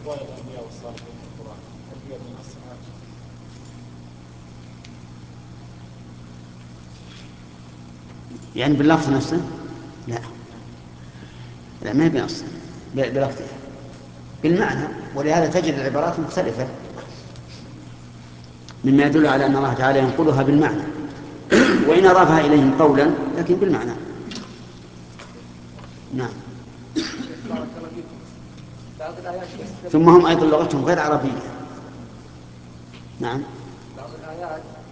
أقوال الأنبياء والصالحين في القرآن هل هي من أصلها؟ يعني باللفظ نفسه؟ لا، لا ما هي بنص بلفظها، بالمعنى. ولهذا تجد العبارات مختلفة مما يدل على أن الله تعالى ينقلها بالمعنى، وإن أضافها إليهم قولا لكن بالمعنى. نعم. بارك الله فيكم. بعض الآيات ثم هم أيضا لغتهم غير عربية. نعم. بعض الآيات